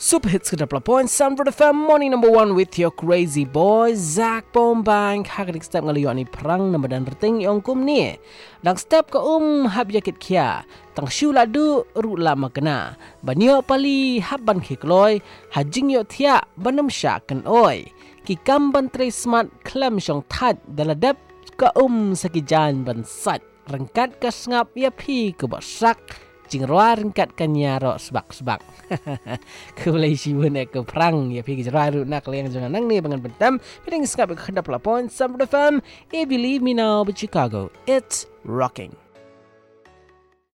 Super hits ke 10.1 Sunford FM Morning number 1 with your crazy boy Zach Bombang. Hakadik step ngaliyo ni perang nama dan reting yang kum ni. Dang step ke hab yakit kia. Tang shu ladu ru lama kena. Banyo pali haban kikloi. Hajing yo tia banam syakan oi. Ki kam ban tre smart klam syong tat daladap ke sakijan ban sat. Rengkat ke sengap ya pi ke basak. Jing roa ringkat kanya ro sebak-sebak. Kulai siwun ke perang ya pergi jerai ru nak leng jangan nang ni bangan bentam. Piding skap ke 10.1 Sunford FM. If you leave me now but Chicago, it's rocking.